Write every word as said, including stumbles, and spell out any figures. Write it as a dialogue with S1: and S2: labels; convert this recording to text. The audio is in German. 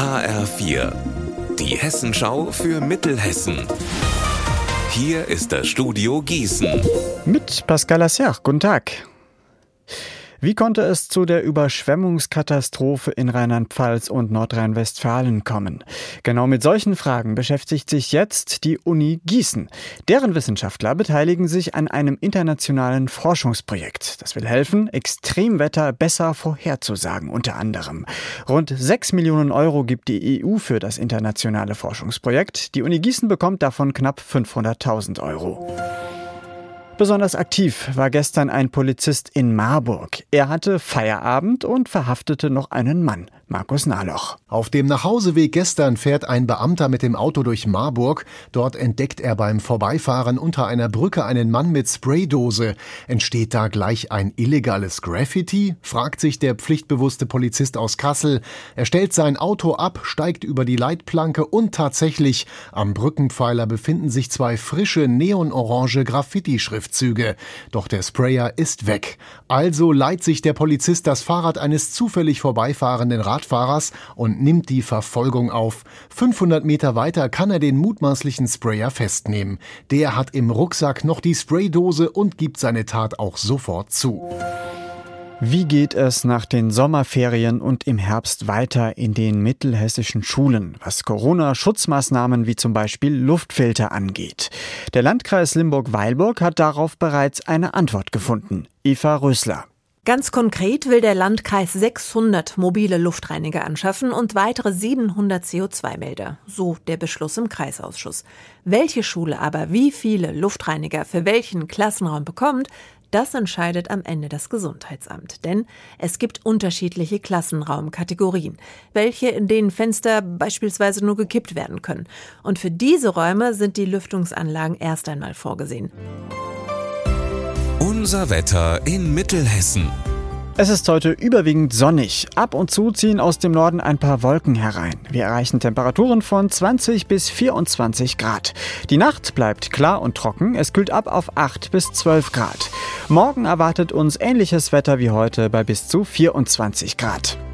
S1: H R vier, die Hessenschau für Mittelhessen. Hier ist das Studio Gießen.
S2: Mit Pascal Lassière. Guten Tag. Wie konnte es zu der Überschwemmungskatastrophe in Rheinland-Pfalz und Nordrhein-Westfalen kommen? Genau mit solchen Fragen beschäftigt sich jetzt die Uni Gießen. Deren Wissenschaftler beteiligen sich an einem internationalen Forschungsprojekt. Das will helfen, Extremwetter besser vorherzusagen, unter anderem. Rund sechs Millionen Euro gibt die E U für das internationale Forschungsprojekt. Die Uni Gießen bekommt davon knapp fünfhunderttausend Euro. Besonders aktiv war gestern ein Polizist in Marburg. Er hatte Feierabend und verhaftete noch einen Mann. Markus Nahloch.
S3: Auf dem Nachhauseweg gestern fährt ein Beamter mit dem Auto durch Marburg. Dort entdeckt er beim Vorbeifahren unter einer Brücke einen Mann mit Spraydose. Entsteht da gleich ein illegales Graffiti? Fragt sich der pflichtbewusste Polizist aus Kassel. Er stellt sein Auto ab, steigt über die Leitplanke und tatsächlich, am Brückenpfeiler befinden sich zwei frische neonorange Graffiti-Schriftzüge. Doch der Sprayer ist weg. Also leiht sich der Polizist das Fahrrad eines zufällig vorbeifahrenden Radfahrers und nimmt die Verfolgung auf. fünfhundert Meter weiter kann er den mutmaßlichen Sprayer festnehmen. Der hat im Rucksack noch die Spraydose und gibt seine Tat auch sofort zu.
S2: Wie geht es nach den Sommerferien und im Herbst weiter in den mittelhessischen Schulen, was Corona-Schutzmaßnahmen wie zum Beispiel Luftfilter angeht? Der Landkreis Limburg-Weilburg hat darauf bereits eine Antwort gefunden. Eva Rösler.
S4: Ganz konkret will der Landkreis sechshundert mobile Luftreiniger anschaffen und weitere siebenhundert C O zwei Melder. So der Beschluss im Kreisausschuss. Welche Schule aber wie viele Luftreiniger für welchen Klassenraum bekommt, das entscheidet am Ende das Gesundheitsamt. Denn es gibt unterschiedliche Klassenraumkategorien, welche in denen Fenster beispielsweise nur gekippt werden können. Und für diese Räume sind die Lüftungsanlagen erst einmal vorgesehen.
S1: Unser Wetter in Mittelhessen.
S2: Es ist heute überwiegend sonnig. Ab und zu ziehen aus dem Norden ein paar Wolken herein. Wir erreichen Temperaturen von zwanzig bis vierundzwanzig Grad. Die Nacht bleibt klar und trocken. Es kühlt ab auf acht bis zwölf Grad. Morgen erwartet uns ähnliches Wetter wie heute bei bis zu vierundzwanzig Grad.